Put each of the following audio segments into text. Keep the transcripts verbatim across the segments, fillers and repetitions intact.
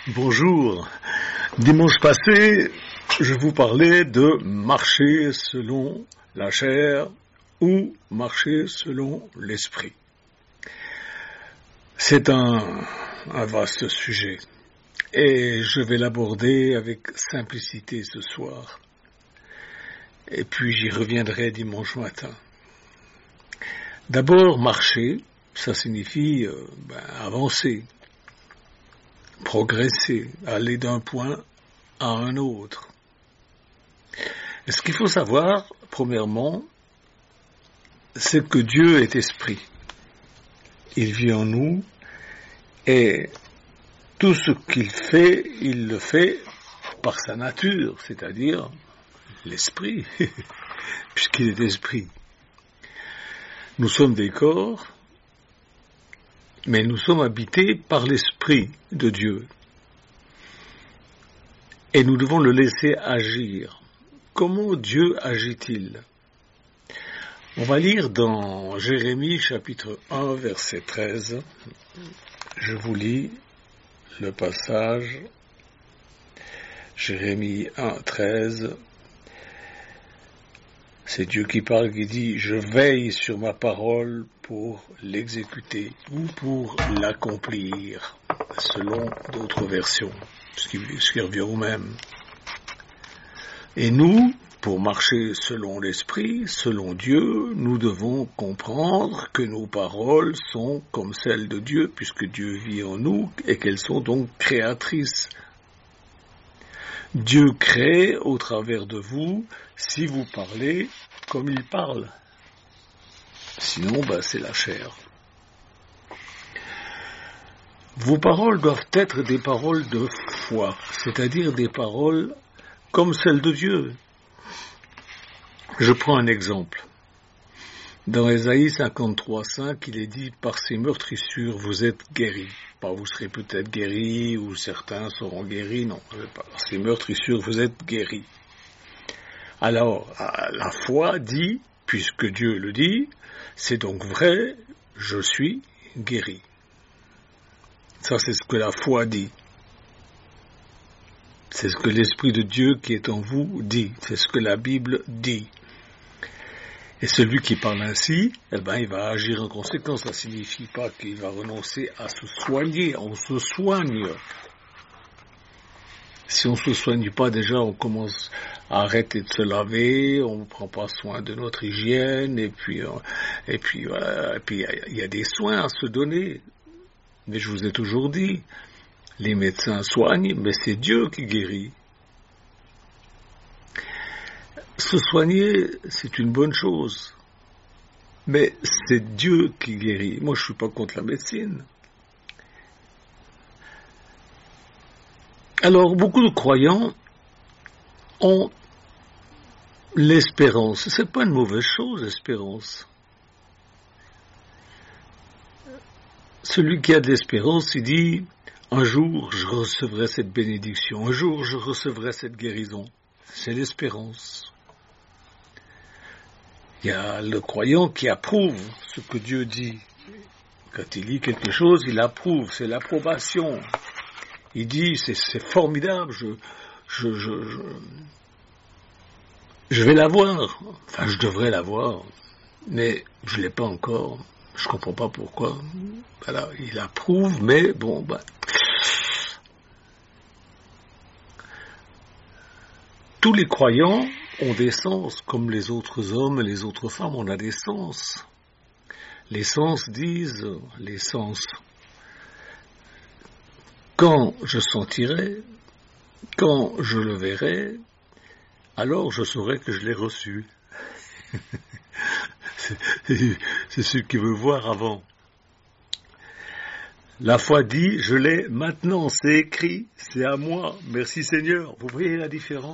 Bonjour. Dimanche passé, je vous parlais de marcher selon la chair ou marcher selon l'esprit. C'est un, un vaste sujet et je vais l'aborder avec simplicité ce soir. Et puis j'y reviendrai dimanche matin. D'abord, marcher, ça signifie euh, ben, avancer. Progresser, aller d'un point à un autre. Et ce qu'il faut savoir, premièrement, c'est que Dieu est esprit. Il vit en nous et tout ce qu'il fait, il le fait par sa nature, c'est-à-dire l'esprit, puisqu'il est esprit. Nous sommes des corps, mais nous sommes habités par l'Esprit de Dieu. Et nous devons le laisser agir. Comment Dieu agit-il ? On va lire dans Jérémie chapitre un, verset treize. Je vous lis le passage. Jérémie un, treize. C'est Dieu qui parle, qui dit « Je veille sur ma parole pour l'exécuter ou pour l'accomplir », selon d'autres versions, ce qui, ce qui revient au même. Et nous, pour marcher selon l'Esprit, selon Dieu, nous devons comprendre que nos paroles sont comme celles de Dieu, puisque Dieu vit en nous, et qu'elles sont donc créatrices. Dieu crée au travers de vous si vous parlez comme il parle. Sinon, ben, c'est la chair. Vos paroles doivent être des paroles de foi, c'est-à-dire des paroles comme celles de Dieu. Je prends un exemple. Dans Ésaïe cinquante-trois, cinq, il est dit « Par ces meurtrissures, vous êtes guéris ». Pas vous serez peut-être guéris, ou certains seront guéris, non. Par ces meurtrissures, vous êtes guéris. Alors, la foi dit, puisque Dieu le dit, c'est donc vrai, je suis guéri. Ça, c'est ce que la foi dit. C'est ce que l'Esprit de Dieu qui est en vous dit. C'est ce que la Bible dit. Et celui qui parle ainsi, eh ben, il va agir en conséquence. Ça ne signifie pas qu'il va renoncer à se soigner. On se soigne. Si on ne se soigne pas, déjà, on commence à arrêter de se laver, on ne prend pas soin de notre hygiène, et puis, et puis, voilà, et puis, il y a des soins à se donner. Mais je vous ai toujours dit, les médecins soignent, mais c'est Dieu qui guérit. Se soigner, c'est une bonne chose, mais c'est Dieu qui guérit. Moi, je ne suis pas contre la médecine. Alors, beaucoup de croyants ont l'espérance. Ce n'est pas une mauvaise chose, l'espérance. Celui qui a de l'espérance, il dit, un jour, je recevrai cette bénédiction, un jour, je recevrai cette guérison. C'est l'espérance. Il y a le croyant qui approuve ce que Dieu dit. Quand il lit quelque chose, il approuve, c'est l'approbation. Il dit, c'est, c'est formidable, je, je, je, je, je vais l'avoir. Enfin, je devrais l'avoir, mais je ne l'ai pas encore. Je ne comprends pas pourquoi. Voilà, il approuve, mais bon, bah. Tous les croyants ont des sens, comme les autres hommes et les autres femmes, on a des sens. Les sens disent, les sens, quand je sentirai, quand je le verrai, alors je saurai que je l'ai reçu. c'est, c'est ce qui veut voir avant. La foi dit, je l'ai maintenant, c'est écrit, c'est à moi, merci Seigneur. Vous voyez la différence ?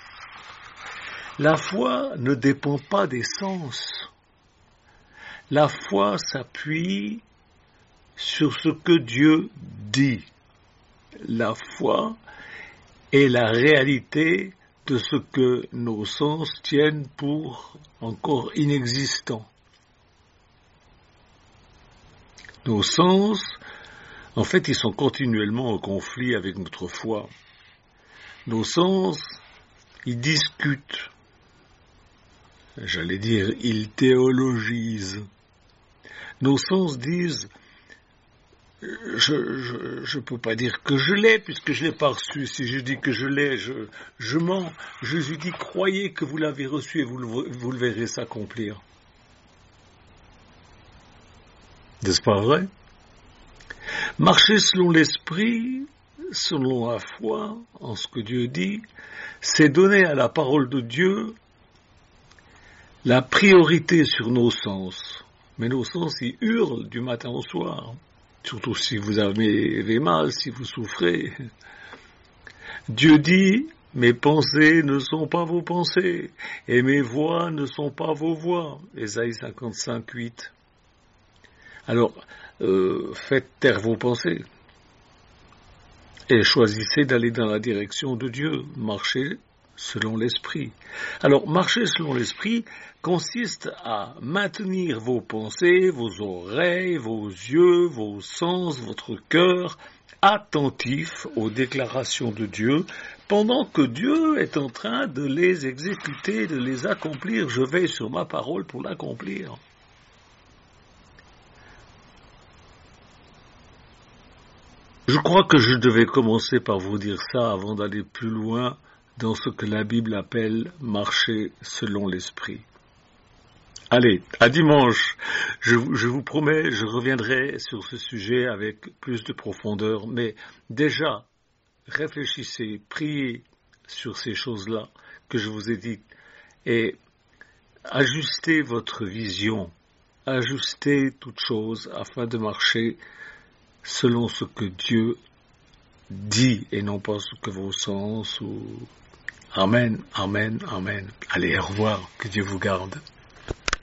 La foi ne dépend pas des sens. La foi s'appuie sur ce que Dieu dit. La foi est la réalité de ce que nos sens tiennent pour encore inexistant. Nos sens En fait, ils sont continuellement en conflit avec notre foi. Nos sens, ils discutent. J'allais dire, ils théologisent. Nos sens disent, je je peux pas dire que je l'ai, puisque je l'ai pas reçu. Si je dis que je l'ai, je, je mens. Jésus dit, croyez que vous l'avez reçu et vous le, vous le verrez s'accomplir. N'est-ce pas vrai? Marcher selon l'esprit, selon la foi, en ce que Dieu dit, c'est donner à la parole de Dieu la priorité sur nos sens. Mais nos sens, ils hurlent du matin au soir. Surtout si vous avez mal, si vous souffrez. Dieu dit, mes pensées ne sont pas vos pensées, et mes voix ne sont pas vos voix. Ésaïe cinquante-cinq, huit. Alors, euh, faites taire vos pensées, et choisissez d'aller dans la direction de Dieu, marchez selon l'esprit. Alors, marcher selon l'esprit consiste à maintenir vos pensées, vos oreilles, vos yeux, vos sens, votre cœur attentifs aux déclarations de Dieu, pendant que Dieu est en train de les exécuter, de les accomplir. Je veille sur ma parole pour l'accomplir. Je crois que je devais commencer par vous dire ça avant d'aller plus loin dans ce que la Bible appelle marcher selon l'esprit. Allez, à dimanche, je, je vous promets, je reviendrai sur ce sujet avec plus de profondeur, mais déjà, réfléchissez, priez sur ces choses-là que je vous ai dites, et ajustez votre vision, ajustez toutes choses afin de marcher selon ce que Dieu dit et non pas ce que vos sens ou... Amen, amen, amen. Allez, au revoir, que Dieu vous garde.